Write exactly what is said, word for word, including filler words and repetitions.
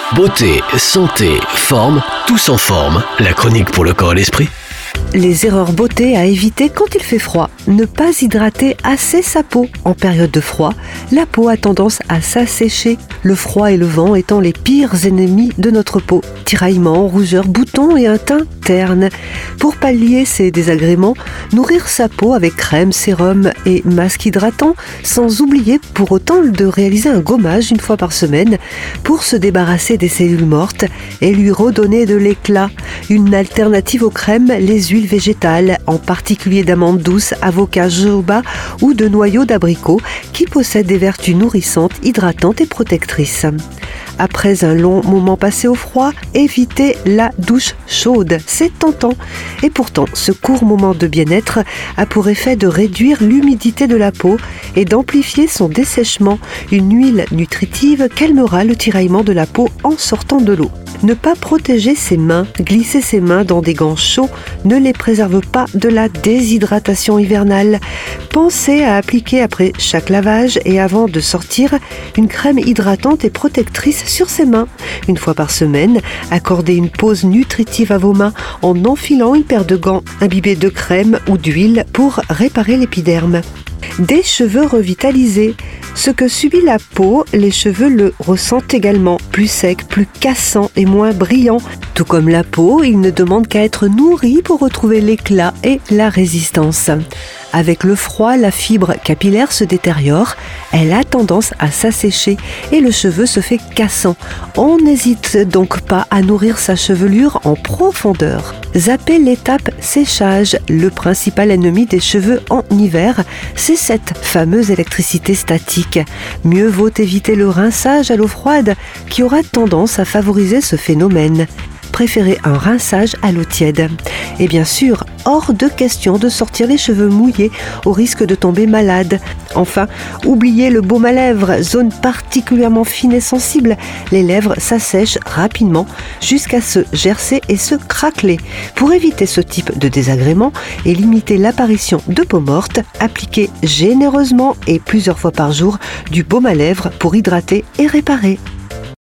Beauté, santé, forme, tous en forme. La chronique pour le corps et l'esprit. Les erreurs beauté à éviter quand il fait froid. Ne pas hydrater assez sa peau. En période de froid, la peau a tendance à s'assécher, le froid et le vent étant les pires ennemis de notre peau. Tiraillements, rougeurs, boutons et un teint terne. Pour pallier ces désagréments, nourrir sa peau avec crème, sérum et masque hydratant, sans oublier pour autant de réaliser un gommage une fois par semaine pour se débarrasser des cellules mortes et lui redonner de l'éclat. Une alternative aux crèmes, les huiles végétales, en particulier d'amandes douces, avocat, jojoba ou de noyaux d'abricot, qui possèdent des vertus nourrissantes, hydratantes et protectrices. Après un long moment passé au froid, évitez la douche chaude. C'est tentant. Et pourtant, ce court moment de bien-être a pour effet de réduire l'humidité de la peau et d'amplifier son dessèchement. Une huile nutritive calmera le tiraillement de la peau en sortant de l'eau. Ne pas protéger ses mains, glisser ses mains dans des gants chauds ne les préserve pas de la déshydratation hivernale. Pensez à appliquer après chaque lavage et avant de sortir une crème hydratante et protectrice sur ses mains. Une fois par semaine, accordez une pause nutritive à vos mains en enfilant une paire de gants imbibés de crème ou d'huile pour réparer l'épiderme. Des cheveux revitalisés. Ce que subit la peau, les cheveux le ressentent également, plus sec, plus cassant et moins brillant. Tout comme la peau, il ne demande qu'à être nourri pour retrouver l'éclat et la résistance. Avec le froid, la fibre capillaire se détériore, elle a tendance à s'assécher et le cheveu se fait cassant. On n'hésite donc pas à nourrir sa chevelure en profondeur. Zappez l'étape séchage. Le principal ennemi des cheveux en hiver, c'est cette fameuse électricité statique. Mieux vaut éviter le rinçage à l'eau froide qui aura tendance à favoriser ce phénomène. Préférez un rinçage à l'eau tiède. Et bien sûr, hors de question de sortir les cheveux mouillés au risque de tomber malade. Enfin, oubliez le baume à lèvres, zone particulièrement fine et sensible. Les lèvres s'assèchent rapidement jusqu'à se gercer et se craqueler. Pour éviter ce type de désagrément et limiter l'apparition de peau morte, appliquez généreusement et plusieurs fois par jour du baume à lèvres pour hydrater et réparer.